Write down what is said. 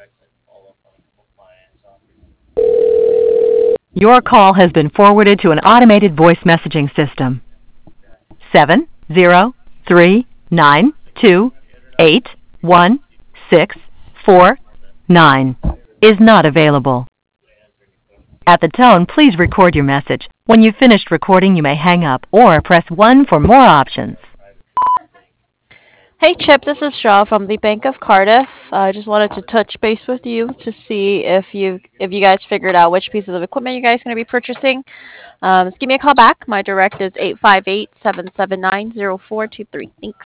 Your call has been forwarded to an automated voice messaging system. 70392816649 is not available. At the tone, please record your message. When you've finished recording, you may hang up or press 1 for more options. Hey Chip, this is Shaw from the Bank of Cardiff. I just wanted to touch base with you to see if you guys figured out which pieces of equipment you guys are going to be purchasing. Just give me a call back. My direct is 858-779-0423. Thanks.